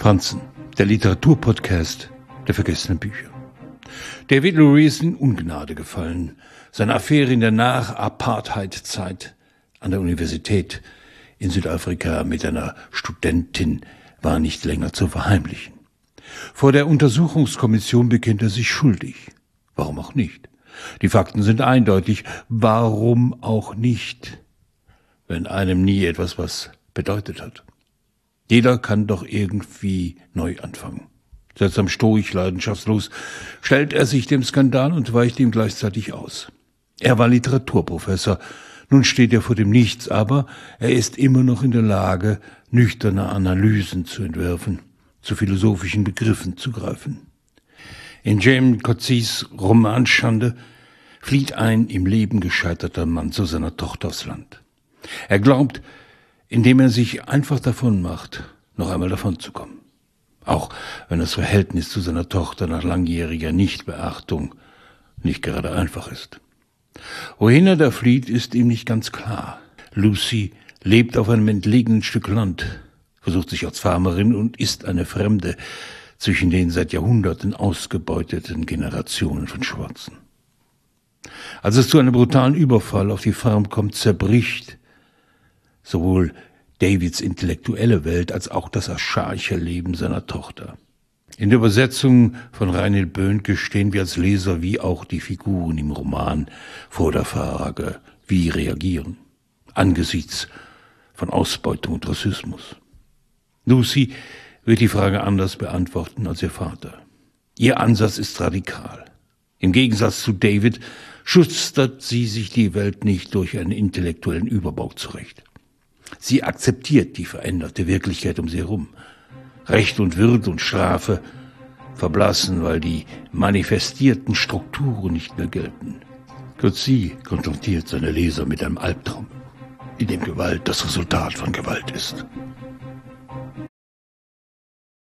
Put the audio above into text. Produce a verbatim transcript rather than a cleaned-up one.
Franzen, der Literaturpodcast der vergessenen Bücher. David Lurie ist in Ungnade gefallen. Seine Affäre in der Nach-Apartheid-Zeit an der Universität in Südafrika mit einer Studentin war nicht länger zu verheimlichen. Vor der Untersuchungskommission bekennt er sich schuldig. Warum auch nicht? Die Fakten sind eindeutig. Warum auch nicht, wenn einem nie etwas was bedeutet hat? Jeder kann doch irgendwie neu anfangen. Seltsam stoisch, leidenschaftslos stellt er sich dem Skandal und weicht ihm gleichzeitig aus. Er war Literaturprofessor, nun steht er vor dem Nichts, aber er ist immer noch in der Lage, nüchterne Analysen zu entwerfen, zu philosophischen Begriffen zu greifen. In James Coetzee Roman Schande flieht ein im Leben gescheiterter Mann zu seiner Tochter aufs Land. Er glaubt, indem er sich einfach davon macht, noch einmal davon zu kommen. Auch wenn das Verhältnis zu seiner Tochter nach langjähriger Nichtbeachtung nicht gerade einfach ist. Wohin er da flieht, ist ihm nicht ganz klar. Lucy lebt auf einem entlegenen Stück Land, versucht sich als Farmerin und ist eine Fremde zwischen den seit Jahrhunderten ausgebeuteten Generationen von Schwarzen. Als es zu einem brutalen Überfall auf die Farm kommt, zerbricht sowohl Davids intellektuelle Welt als auch das archaische Leben seiner Tochter. In der Übersetzung von Reinhild Böhnke stehen wir als Leser wie auch die Figuren im Roman vor der Frage, wie reagieren, angesichts von Ausbeutung und Rassismus. Lucy wird die Frage anders beantworten als ihr Vater. Ihr Ansatz ist radikal. Im Gegensatz zu David schustert sie sich die Welt nicht durch einen intellektuellen Überbau zurecht. Sie akzeptiert die veränderte Wirklichkeit um sie herum. Recht und Würde und Strafe verblassen, weil die manifestierten Strukturen nicht mehr gelten. Coetzee konfrontiert seine Leser mit einem Albtraum, in dem Gewalt das Resultat von Gewalt ist.